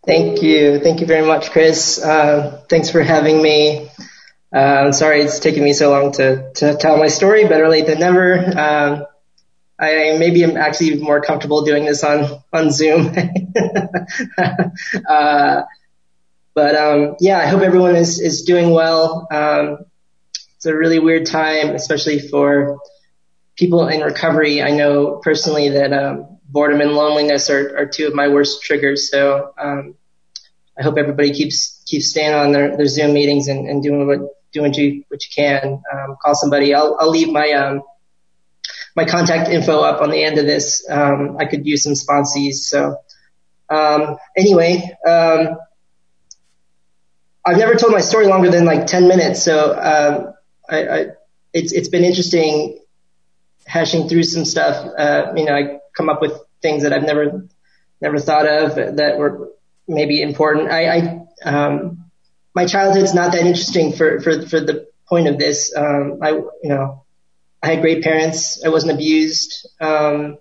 Thank you. Thank you very much, Chris. Thanks for having me. I'm sorry it's taken me so long to tell my story. Better late than never. I maybe am actually more comfortable doing this on Zoom. Yeah, I hope everyone is doing well. It's a really weird time, especially for people in recovery. I know personally that boredom and loneliness are two of my worst triggers. So I hope everybody keeps staying on their Zoom meetings and doing what you can. Call somebody. I'll leave my contact info up on the end of this. I could use some sponsees. So anyway, I've never told my story longer than like 10 minutes. So it's been interesting hashing through some stuff. I come up with things that I've never thought of that were maybe important. My childhood's not that interesting for the point of this. I had great parents. I wasn't abused. But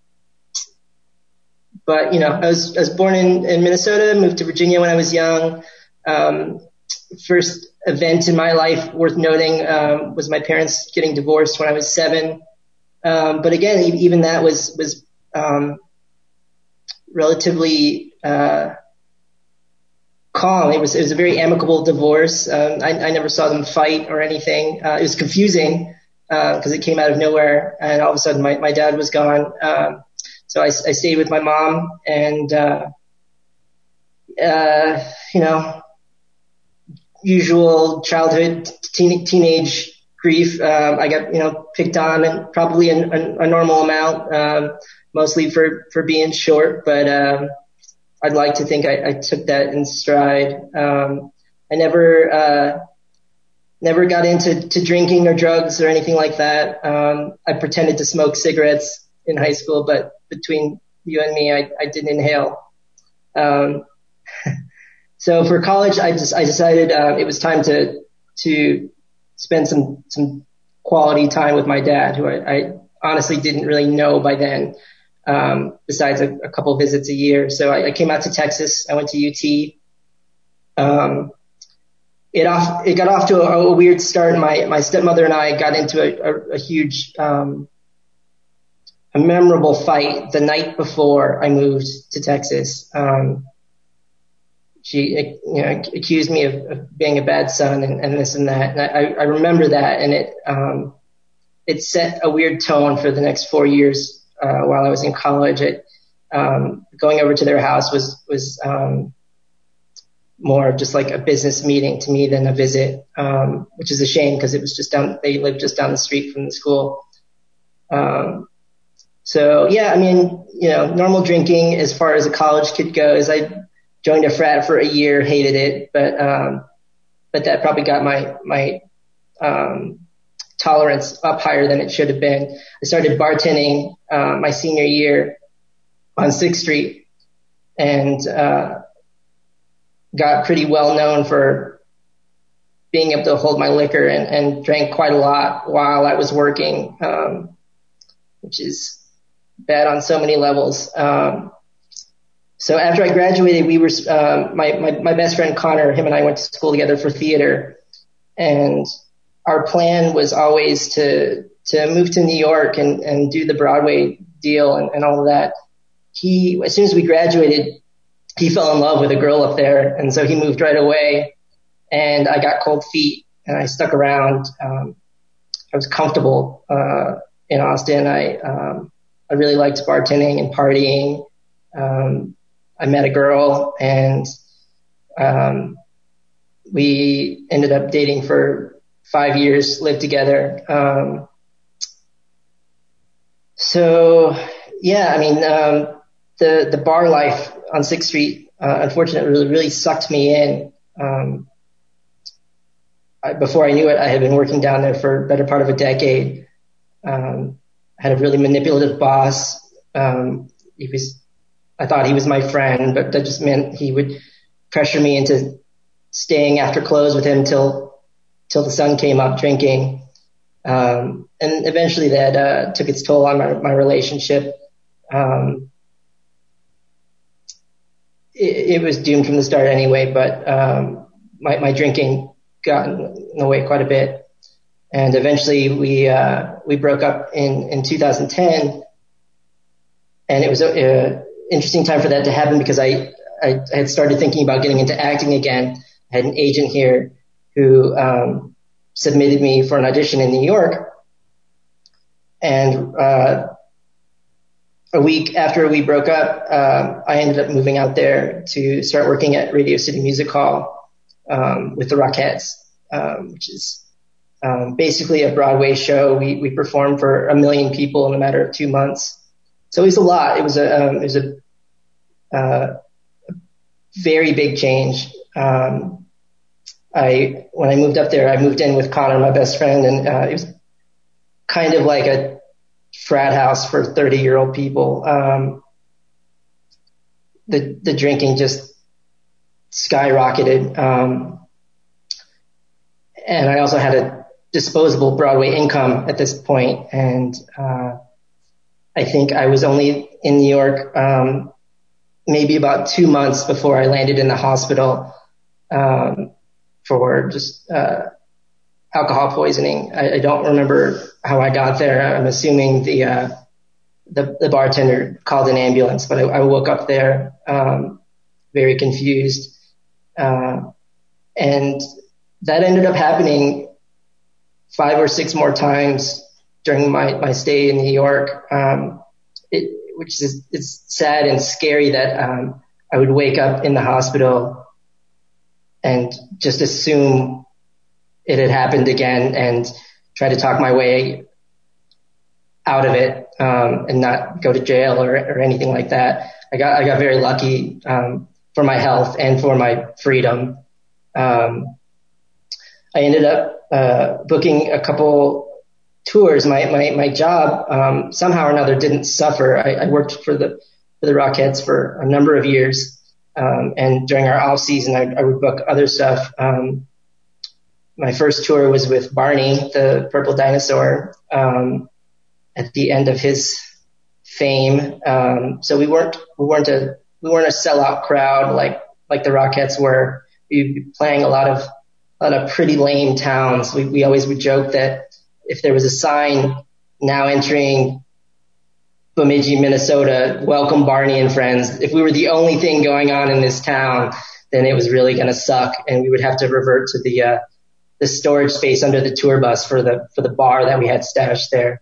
I was born in Minnesota, moved to Virginia when I was young. First event in my life worth noting was my parents getting divorced when I was 7. But again, even that was relatively calm. It was a very amicable divorce. I never saw them fight or anything. It was confusing because it came out of nowhere, and all of a sudden my dad was gone. So I stayed with my mom, and usual childhood teenage grief. I got picked on, and probably a normal amount, mostly for being short, but I'd like to think I took that in stride. I never got into drinking or drugs or anything like that. I pretended to smoke cigarettes in high school, but between you and me, I didn't inhale. So for college, I decided it was time to spend some quality time with my dad, who I honestly didn't really know by then, besides a couple visits a year. So I came out to Texas. I went to UT. It got off to a weird start. My stepmother and I got into a huge, a memorable fight the night before I moved to Texas. She, accused me of being a bad son and this and that. And I remember that, and it set a weird tone for the next 4 years, while I was in college. Going over to their house was more of just like a business meeting to me than a visit, which is a shame because it was they lived just down the street from the school. So yeah, normal drinking as far as a college kid goes. I joined a frat for a year, hated it, but that probably got my tolerance up higher than it should have been. I started bartending, my senior year on 6th Street, and, got pretty well known for being able to hold my liquor, and drank quite a lot while I was working, which is bad on so many levels. So after I graduated, we were, my best friend Connor, him and I went to school together for theater, and our plan was always to move to New York and do the Broadway deal and all of that. As soon as we graduated, he fell in love with a girl up there, and so he moved right away, and I got cold feet, and I stuck around. I was comfortable in Austin. I really liked bartending and partying. I met a girl, and we ended up dating for 5 years, lived together. So yeah, the bar life on 6th Street, unfortunately, really sucked me in. Before I knew it, I had been working down there for a better part of a decade. I had a really manipulative boss. I thought he was my friend, but that just meant he would pressure me into staying after close with him till the sun came up drinking. And eventually that took its toll on my relationship. it was doomed from the start anyway, but my drinking got in the way quite a bit. And eventually we broke up in 2010. And it was an interesting time for that to happen because I had started thinking about getting into acting again. I had an agent here who submitted me for an audition in New York. And a week after we broke up, I ended up moving out there to start working at Radio City Music Hall with the Rockettes, which is basically a Broadway show. We performed for 1 million people in a matter of 2 months. So it was a lot. It was a very big change. When I moved up there, I moved in with Connor, my best friend, and it was kind of like a frat house for 30-year-old people. The drinking just skyrocketed. And I also had a disposable Broadway income at this point, and I think I was only in New York maybe about 2 months before I landed in the hospital for just alcohol poisoning. I don't remember how I got there. I'm assuming the bartender called an ambulance, but I woke up there very confused. And that ended up happening 5 or 6 more times during my stay in New York, which is, it's sad and scary that I would wake up in the hospital and just assume it had happened again and try to talk my way out of it and not go to jail or anything like that. I got very lucky for my health and for my freedom. I ended up booking a couple tours. My job somehow or another didn't suffer. I worked for the Rockettes for a number of years, and during our off season, I would book other stuff. My first tour was with Barney, the Purple Dinosaur, at the end of his fame. So we weren't a sellout crowd like the Rockettes were. We'd be playing a lot of pretty lame towns. We always would joke that if there was a sign now entering Bemidji, Minnesota, welcome Barney and friends, if we were the only thing going on in this town, then it was really going to suck, and we would have to revert to the storage space under the tour bus for the bar that we had stashed there.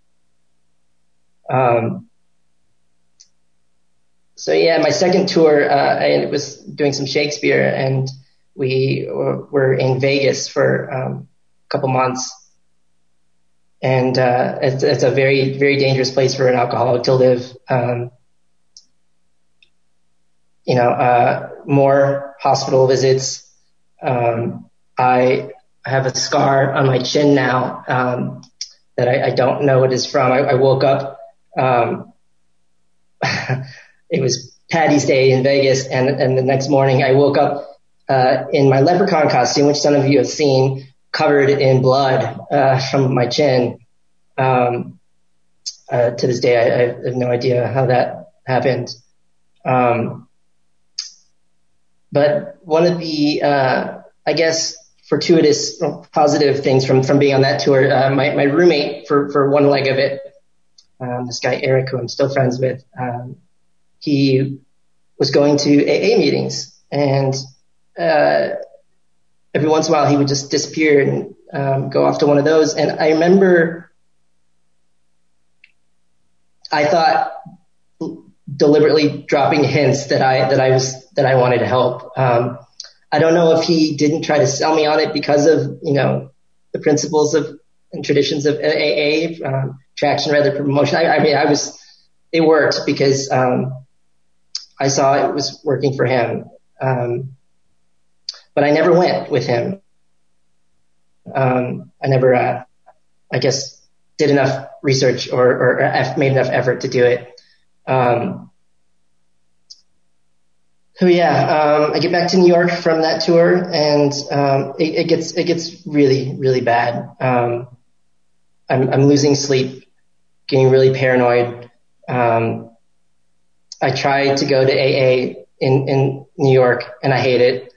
So yeah, my second tour, I was doing some Shakespeare, and we were in Vegas for a couple months. And it's a very, very dangerous place for an alcoholic to live. More hospital visits. I have a scar on my chin now that I don't know what it's from. I woke up. It was Paddy's Day in Vegas, and the next morning I woke up in my leprechaun costume, which some of you have seen, covered in blood from my chin. To this day, I have no idea how that happened. But one of the, I guess, fortuitous positive things from being on that tour, my roommate for one leg of it, this guy Eric, who I'm still friends with, he was going to AA meetings, and every once in a while he would just disappear and go off to one of those. And I remember I thought deliberately dropping hints that I wanted to help. I don't know if he didn't try to sell me on it because of, the principles of and traditions of AA, traction rather than promotion. It worked because, I saw it was working for him. But I never went with him. I never, I guess, did enough research or made enough effort to do it. I get back to New York from that tour, and it gets really, really bad. I'm losing sleep, getting really paranoid. I tried to go to AA in New York, and I hate it.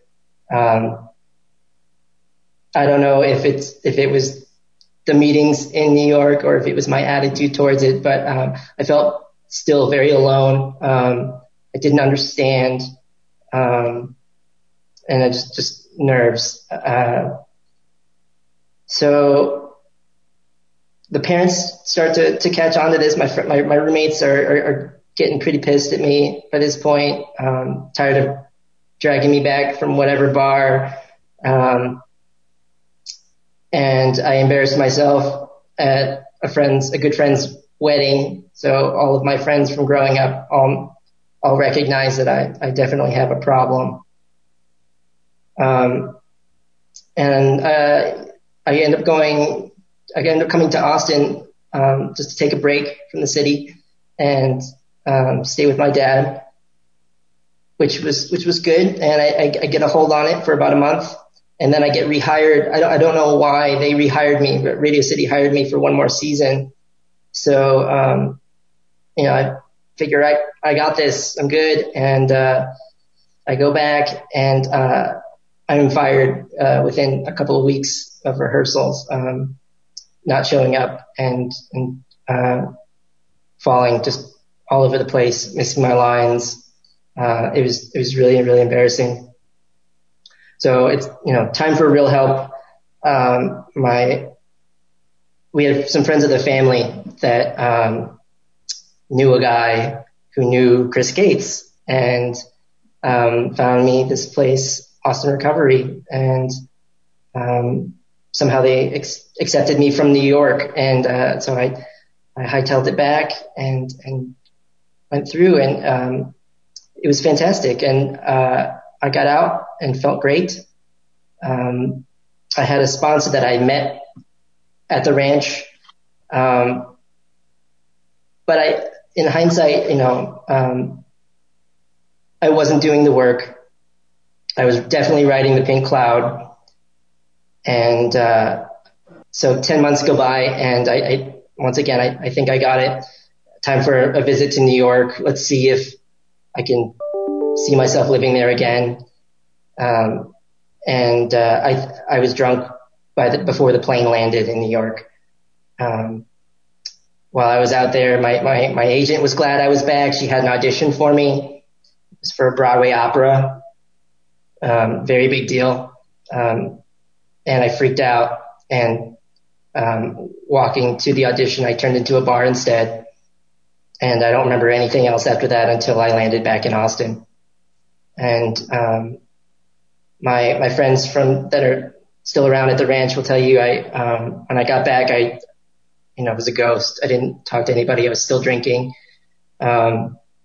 I don't know if it was the meetings in New York or if it was my attitude towards it, but I felt still very alone. I didn't understand, and it just nerves. So the parents start to catch on to this. My roommates are getting pretty pissed at me by this point, tired of dragging me back from whatever bar. And I embarrassed myself at a good friend's wedding. So all of my friends from growing up all recognize that I definitely have a problem. And I end up coming to Austin just to take a break from the city and stay with my dad, which was good. And I get a hold on it for about a month. And then I get rehired. I don't know why they rehired me, but Radio City hired me for one more season. So, I figure I got this. I'm good. And, I go back and, I'm fired, within a couple of weeks of rehearsals, not showing up and falling just all over the place, missing my lines. It was really, really embarrassing. So it's, time for real help. We had some friends of the family that, knew a guy who knew Chris Gates and, found me this place, Austin Recovery. And, somehow they accepted me from New York. And, so I hightailed it back and went through and, it was fantastic. And, I got out and felt great. I had a sponsor that I met at the ranch. But in hindsight, I wasn't doing the work. I was definitely riding the pink cloud. And, so 10 months go by and I once again, I think I got it. Time for a visit to New York. Let's see if I can see myself living there again. I was drunk before the plane landed in New York. While I was out there, my agent was glad I was back. She had an audition for me. It was for a Broadway opera. Very big deal. And I freaked out and, walking to the audition, I turned into a bar instead. And I don't remember anything else after that until I landed back in Austin. And, my friends that are still around at the ranch will tell you when I got back, I was a ghost. I didn't talk to anybody. I was still drinking. I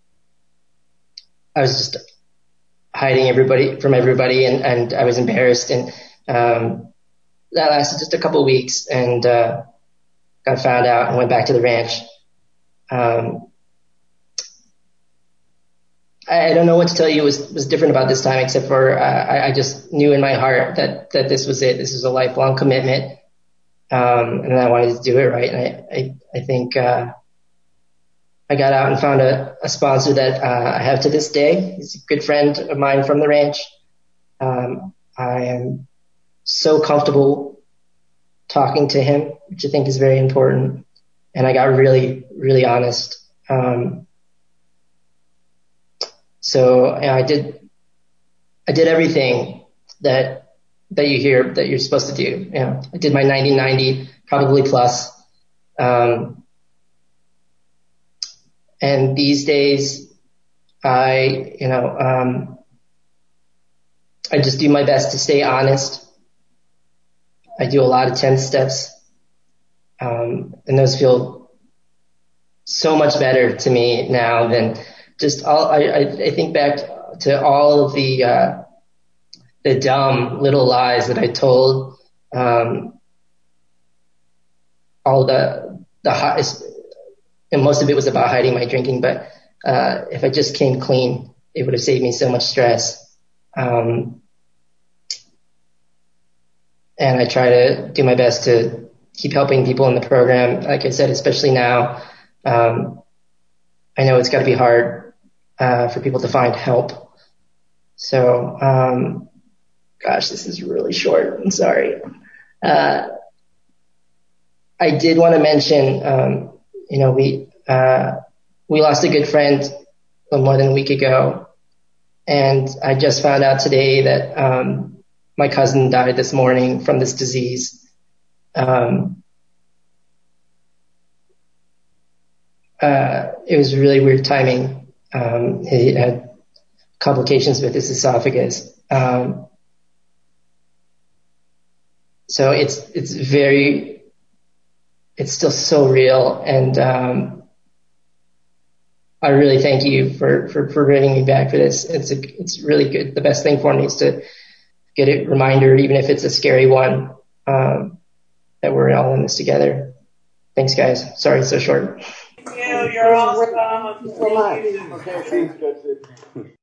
was just hiding from everybody and I was embarrassed. And, that lasted just a couple of weeks and, got found out and went back to the ranch. I don't know what to tell you was different about this time, except for I just knew in my heart that this was it. This was a lifelong commitment, and I wanted to do it right. And I think I got out and found a sponsor that I have to this day. He's a good friend of mine from the ranch. I am so comfortable talking to him, which I think is very important. And I got really, really honest. So I did everything that you hear that you're supposed to do. I did my 90-90, probably plus. And these days I just do my best to stay honest. I do a lot of 10 steps. And those feel so much better to me now than just I think back to all of the dumb little lies that I told, all the and most of it was about hiding my drinking, but, if I just came clean, it would have saved me so much stress. And I try to do my best to keep helping people in the program. Like I said, especially now, I know it's got to be hard, for people to find help. So, gosh, this is really short. I'm sorry. I did want to mention, we lost a good friend more than a week ago, and I just found out today that my cousin died this morning from this disease. It was really weird timing. He had complications with his esophagus. So it's still so real. And, I really thank you for bringing me back for this. It's really good. The best thing for me is to get a reminder, even if it's a scary one, that we're all in this together. Thanks, guys. Sorry it's so short. You're awesome. Thank you so much. Okay, thanks, Judge.